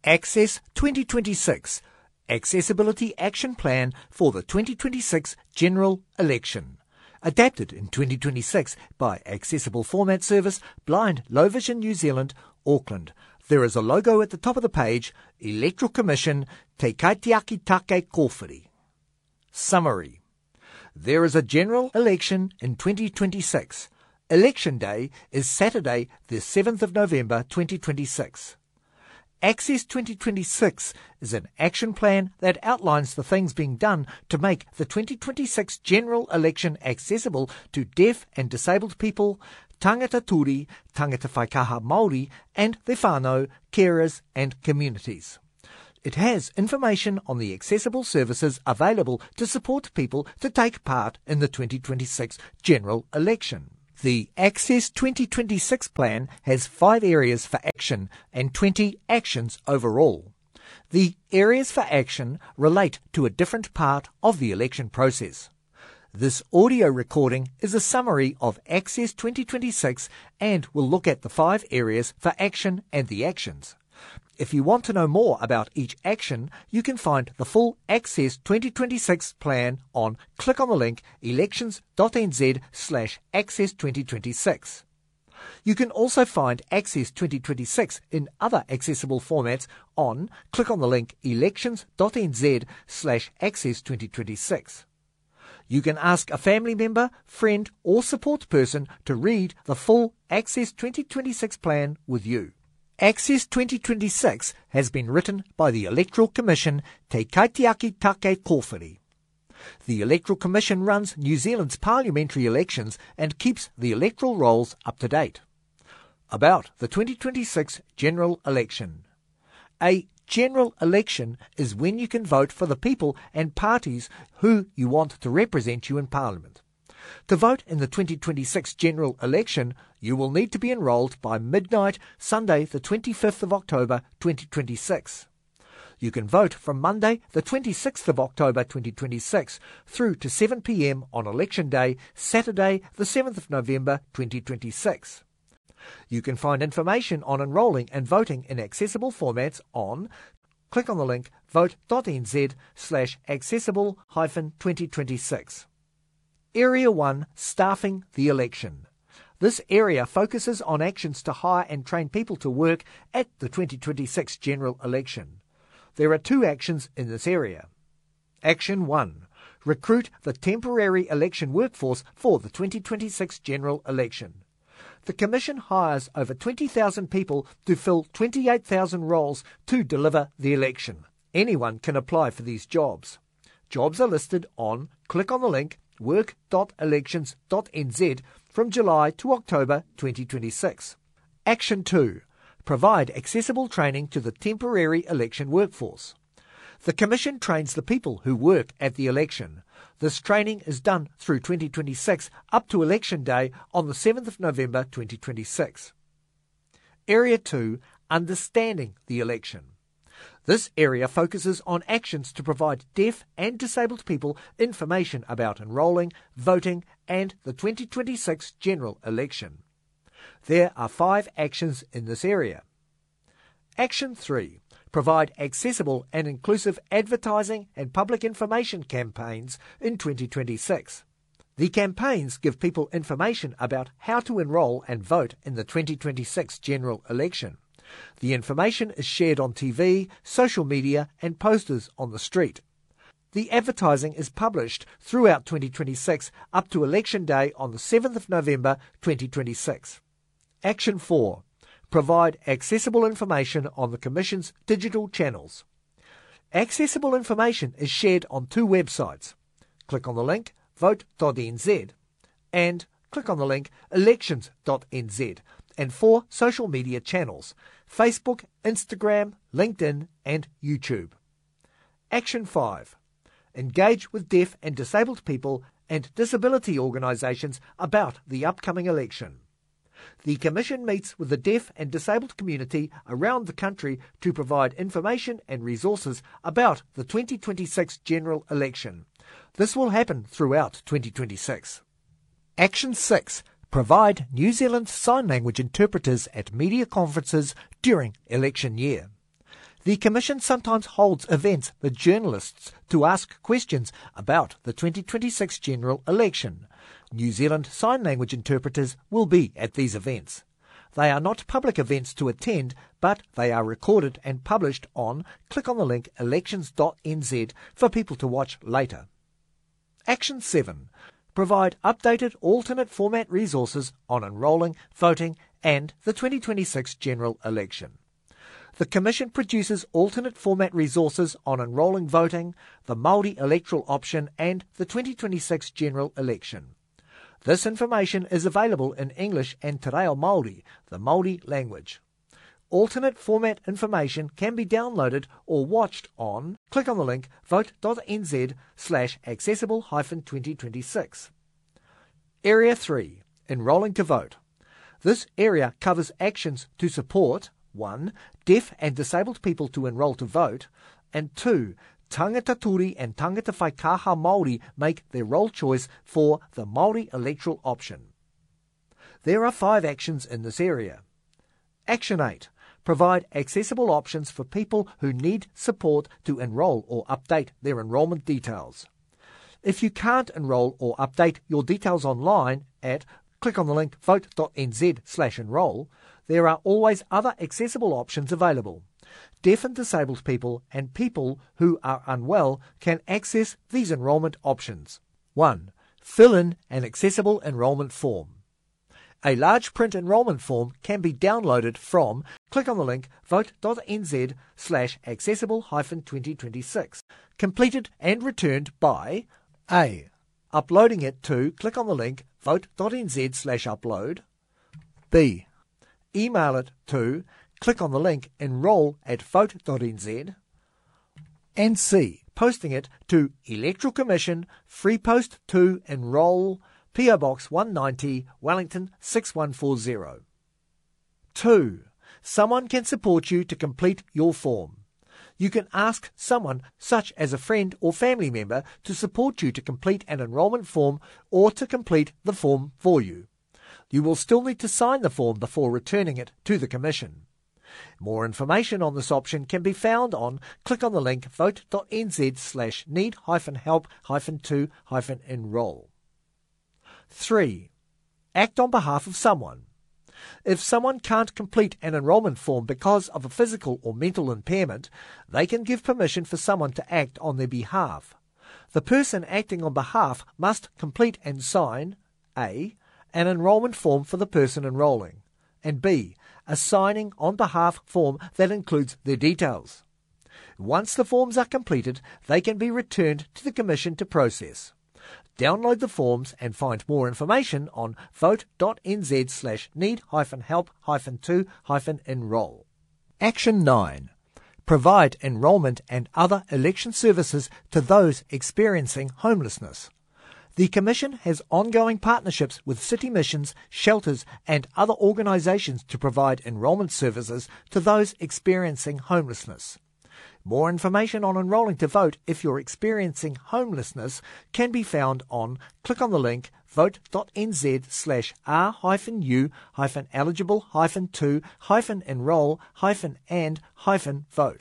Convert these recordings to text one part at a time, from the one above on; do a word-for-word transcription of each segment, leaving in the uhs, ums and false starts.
Access twenty twenty-six, Accessibility Action Plan for the twenty twenty-six General Election. Adapted in twenty twenty-six by Accessible Format Service, Blind Low Vision New Zealand, Auckland. There is a logo at the top of the page, Electoral Commission, Te Kaitiaki Take Kōwhiri. Summary. There is a general election in twenty twenty-six. Election Day is Saturday, the seventh of November twenty twenty-six. Access twenty twenty-six is an action plan that outlines the things being done to make the twenty twenty-six general election accessible to deaf and disabled people, tangata turi, tangata whaikaha Māori, and their whānau, carers and communities. It has information on the accessible services available to support people to take part in the twenty twenty-six general election. The Access twenty twenty-six plan has five areas for action and twenty actions overall. The areas for action relate to a different part of the election process. This audio recording is a summary of Access twenty twenty-six and will look at the five areas for action and the actions. If you want to know more about each action, you can find the full Access twenty twenty-six plan on click on the link elections.nz slash access 2026. You can also find Access twenty twenty-six in other accessible formats on click on the link elections.nz slash access 2026. You can ask a family member, friend or support person to read the full Access twenty twenty-six plan with you. Access twenty twenty-six has been written by the Electoral Commission, Te Kaitiaki Take Kōwhiri. The Electoral Commission runs New Zealand's parliamentary elections and keeps the electoral rolls up to date. About the twenty twenty-six general election. A general election is when you can vote for the people and parties who you want to represent you in Parliament. To vote in the twenty twenty-six general election, you will need to be enrolled by midnight, Sunday the twenty-fifth of October twenty twenty-six. You can vote from Monday the twenty-sixth of October twenty twenty-six through to seven p m on Election Day, Saturday the seventh of November twenty twenty-six. You can find information on enrolling and voting in accessible formats on click on the link vote.nz slash accessible hyphen 2026. Area one, Staffing the Election. This area focuses on actions to hire and train people to work at the twenty twenty-six general election. There are two actions in this area. Action one. Recruit the temporary election workforce for the twenty twenty-six general election. The Commission hires over twenty thousand people to fill twenty-eight thousand roles to deliver the election. Anyone can apply for these jobs. Jobs are listed on click on the link work dot elections dot n z from July to October twenty twenty-six. Action two. Provide accessible training to the temporary election workforce. The Commission trains the people who work at the election. This training is done through twenty twenty-six up to Election Day on the seventh of November twenty twenty-six. Area two. Understanding the election. This area focuses on actions to provide deaf and disabled people information about enrolling, voting and the twenty twenty-six general election. There are five actions in this area. Action three. Provide accessible and inclusive advertising and public information campaigns in twenty twenty-six. The campaigns give people information about how to enrol and vote in the twenty twenty-six general election. The information is shared on T V, social media and posters on the street. The advertising is published throughout twenty twenty-six up to Election Day on the seventh of November twenty twenty-six. Action four. Provide accessible information on the Commission's digital channels. Accessible information is shared on two websites. Click on the link vote dot n z and click on the link elections dot n z and four social media channels: Facebook, Instagram, LinkedIn and YouTube. Action five. Engage with deaf and disabled people and disability organisations about the upcoming election. The Commission meets with the deaf and disabled community around the country to provide information and resources about the twenty twenty-six general election. This will happen throughout twenty twenty-six. Action six. Provide New Zealand Sign Language interpreters at media conferences during election year. The Commission sometimes holds events for journalists to ask questions about the twenty twenty-six general election. New Zealand Sign Language interpreters will be at these events. They are not public events to attend, but they are recorded and published on, click on the link elections dot n z for people to watch later. Action seven. Provide updated alternate format resources on enrolling, voting and the twenty twenty-six general election. The Commission produces alternate format resources on enrolling, voting, the Māori electoral option and the twenty twenty-six general election. This information is available in English and Te Reo Māori, the Māori language. Alternate format information can be downloaded or watched on, click on the link vote dot n z slash accessible hyphen twenty twenty-six. Area three. Enrolling to vote. This area covers actions to support one. Deaf and disabled people to enrol to vote, and two. Tangata Turi and Tangata Whaikaha Māori make their role choice for the Māori electoral option. There are five actions in this area. Action eight. Provide accessible options for people who need support to enrol or update their enrolment details. If you can't enrol or update your details online at, click on the link vote dot n z slash enrol, there are always other accessible options available. Deaf and disabled people and people who are unwell can access these enrolment options. one. Fill in an accessible enrolment form. A large print enrolment form can be downloaded from, click on the link vote dot n z slash accessible hyphen twenty twenty-six, completed and returned by A. Uploading it to, click on the link vote dot n z slash upload. B. Email it to, click on the link enrol at vote dot n z. And C. Posting it to Electoral Commission, Free Post two Enrol, P O Box one ninety, Wellington six one four zero. two. Someone can support you to complete your form. You can ask someone, such as a friend or family member, to support you to complete an enrolment form or to complete the form for you. You will still need to sign the form before returning it to the Commission. More information on this option can be found on, click on the link vote dot n z slash need hyphen help hyphen to hyphen enrol. three. Act on behalf of someone. If someone can't complete an enrolment form because of a physical or mental impairment, they can give permission for someone to act on their behalf. The person acting on behalf must complete and sign A. An enrolment form for the person enrolling, and B. A signing on behalf form that includes their details. Once the forms are completed, they can be returned to the Commission to process. Download the forms and find more information on vote dot n z slash need hyphen help hyphen to hyphen enrol. Action nine. Provide enrolment and other election services to those experiencing homelessness. The Commission has ongoing partnerships with city missions, shelters and other organisations to provide enrolment services to those experiencing homelessness. More information on enrolling to vote if you're experiencing homelessness can be found on, click on the link vote dot n z slash r hyphen u hyphen eligible hyphen to hyphen enrol hyphen and hyphen vote.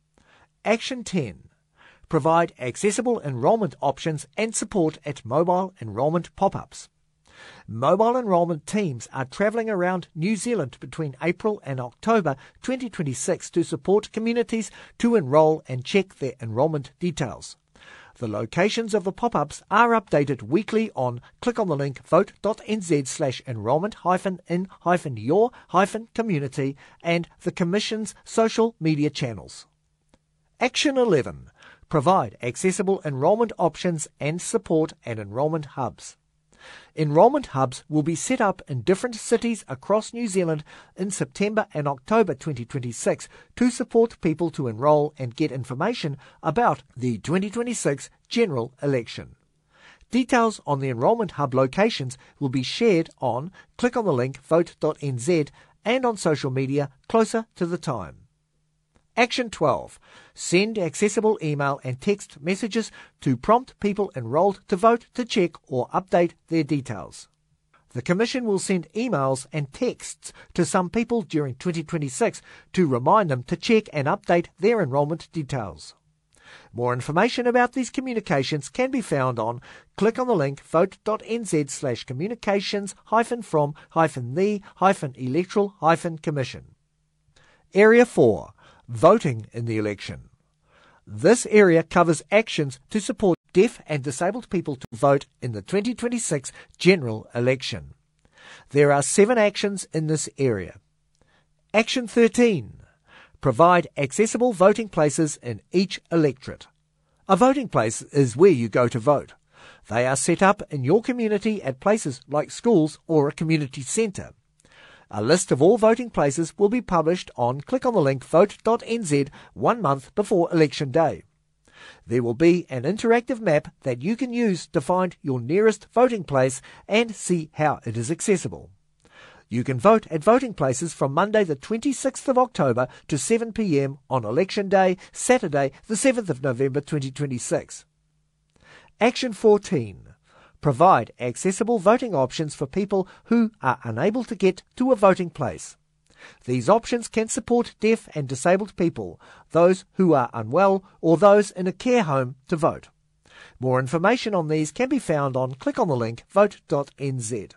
Action ten. Provide accessible enrolment options and support at mobile enrolment pop-ups. Mobile enrolment teams are travelling around New Zealand between April and October twenty twenty-six to support communities to enrol and check their enrolment details. The locations of the pop-ups are updated weekly on, click on the link vote dot n z slash enrolment hyphen in hyphen your hyphen community and the Commission's social media channels. Action eleven. Provide accessible enrolment options and support at enrolment hubs. Enrolment hubs will be set up in different cities across New Zealand in September and October twenty twenty-six to support people to enrol and get information about the twenty twenty-six general election. Details on the enrolment hub locations will be shared on, click on the link vote dot n z and on social media closer to the time. Action twelve. Send accessible email and text messages to prompt people enrolled to vote to check or update their details. The Commission will send emails and texts to some people during twenty twenty-six to remind them to check and update their enrolment details. More information about these communications can be found on click on the link vote.nz slash communications hyphen from hyphen the hyphen electoral hyphen commission. Area four. Voting in the election. This area covers actions to support deaf and disabled people to vote in the twenty twenty-six general election. There are seven actions in this area. Action thirteen. Provide accessible voting places in each electorate. A voting place is where you go to vote. They are set up in your community at places like schools or a community centre. A list of all voting places will be published on click on the link vote.nz one month before election day. There will be an interactive map that you can use to find your nearest voting place and see how it is accessible. You can vote at voting places from Monday the twenty-sixth of October to seven p m on Election Day, Saturday the seventh of November twenty twenty-six. Action fourteen. Provide accessible voting options for people who are unable to get to a voting place. These options can support deaf and disabled people, those who are unwell, or those in a care home to vote. More information on these can be found on click on the link vote.nz.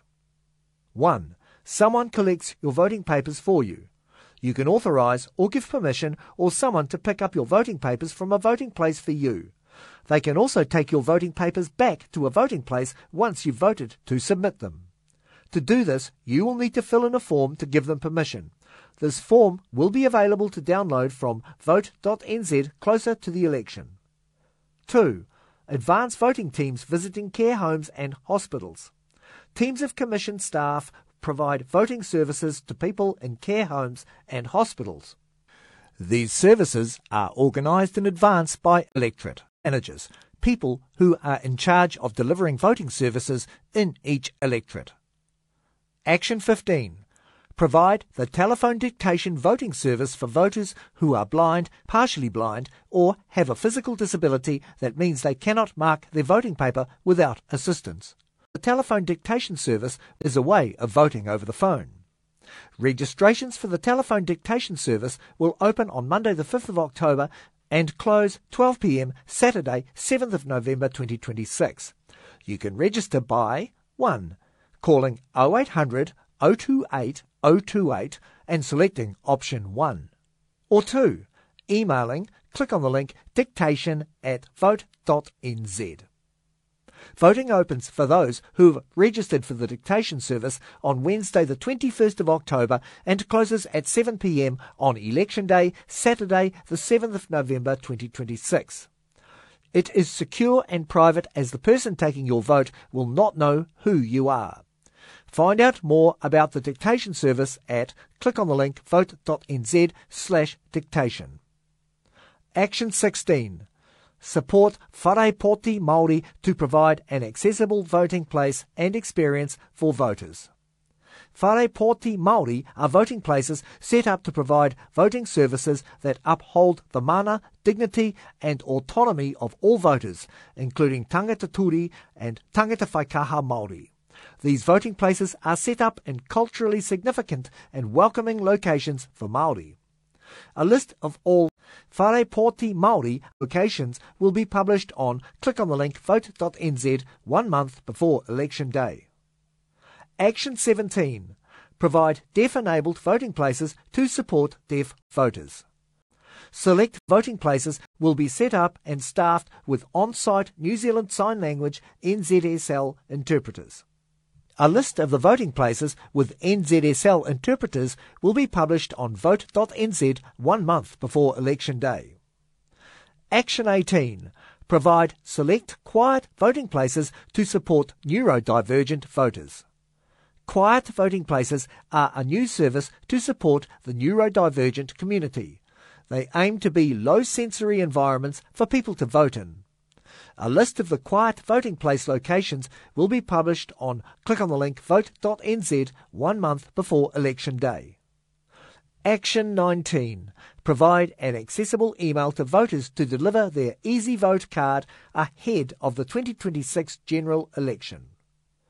one. Someone collects your voting papers for you. You can authorise or give permission or someone to pick up your voting papers from a voting place for you. They can also take your voting papers back to a voting place once you've voted to submit them. To do this, you will need to fill in a form to give them permission. This form will be available to download from vote.nz closer to the election. two. Advance voting teams visiting care homes and hospitals. Teams of Commission staff provide voting services to people in care homes and hospitals. These services are organised in advance by electorate managers, people who are in charge of delivering voting services in each electorate. Action fifteen. Provide the telephone dictation voting service for voters who are blind, partially blind, or have a physical disability that means they cannot mark their voting paper without assistance. The telephone dictation service is a way of voting over the phone. Registrations for the telephone dictation service will open on Monday the fifth of October and close twelve p m Saturday seventh of November twenty twenty-six. You can register by one. Calling oh eight hundred, oh two eight, oh two eight and selecting option one. Or two. Emailing, click on the link dictation at vote.nz. Voting opens for those who have registered for the dictation service on Wednesday the twenty-first of October and closes at seven p m on Election Day, Saturday the seventh of November twenty twenty-six. It is secure and private as the person taking your vote will not know who you are. Find out more about the dictation service at click on the link vote.nz slash dictation. Action sixteen. Support Whare Poti Māori to provide an accessible voting place and experience for voters. Whare Poti Māori are voting places set up to provide voting services that uphold the mana, dignity and autonomy of all voters, including tangata turi and tangata whaikaha Māori. These voting places are set up in culturally significant and welcoming locations for Māori. A list of all Whare Poti Māori locations will be published on click on the link vote.nz one month before Election Day. Action seventeen. Provide deaf-enabled voting places to support deaf voters. Select voting places will be set up and staffed with on-site New Zealand Sign Language N Z S L interpreters. A list of the voting places with N Z S L interpreters will be published on vote.nz one month before Election Day. Action eighteen. Provide select quiet voting places to support neurodivergent voters. Quiet voting places are a new service to support the neurodivergent community. They aim to be low-sensory environments for people to vote in. A list of the quiet voting place locations will be published on click on the link vote.nz one month before Election Day. Action nineteen. Provide an accessible email to voters to deliver their Easy Vote card ahead of the twenty twenty-six general election.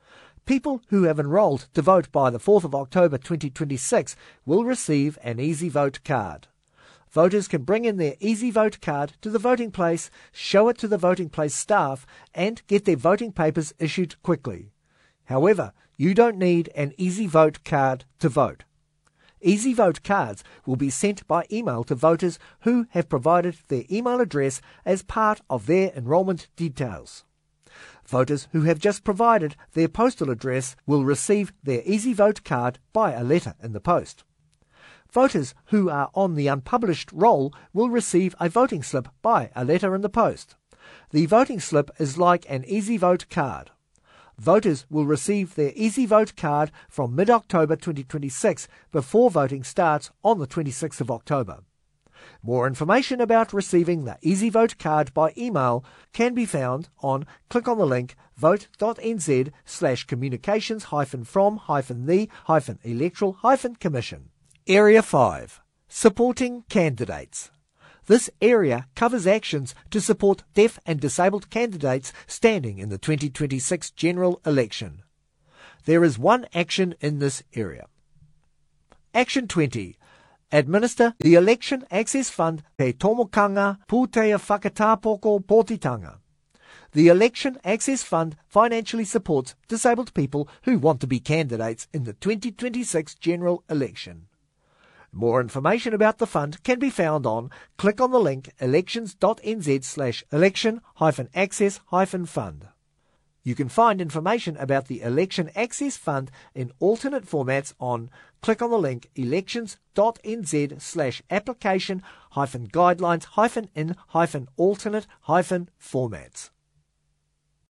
People who have enrolled to vote by the fourth of October twenty twenty-six will receive an Easy Vote card. Voters can bring in their Easy Vote card to the voting place, show it to the voting place staff, and get their voting papers issued quickly. However, you don't need an Easy Vote card to vote. Easy Vote cards will be sent by email to voters who have provided their email address as part of their enrolment details. Voters who have just provided their postal address will receive their Easy Vote card by a letter in the post. Voters who are on the unpublished roll will receive a voting slip by a letter in the post. The voting slip is like an Easy Vote card. Voters will receive their Easy Vote card from mid-October twenty twenty-six before voting starts on the twenty-sixth of October. More information about receiving the Easy Vote card by email can be found on click on the link vote.nz slash communications hyphen from hyphen the hyphen electoral hyphen commission. Area five. Supporting candidates. This area covers actions to support deaf and disabled candidates standing in the twenty twenty-six general election. There is one action in this area. Action twenty. Administer the Election Access Fund Te Tomokanga Pūtea Whakatapoko Pōtitanga. The Election Access Fund financially supports disabled people who want to be candidates in the twenty twenty-six general election. More information about the fund can be found on click on the link elections.nz slash election hyphen access hyphen fund. You can find information about the Election Access Fund in alternate formats on click on the link elections.nz slash application hyphen guidelines hyphen in hyphen alternate hyphen formats.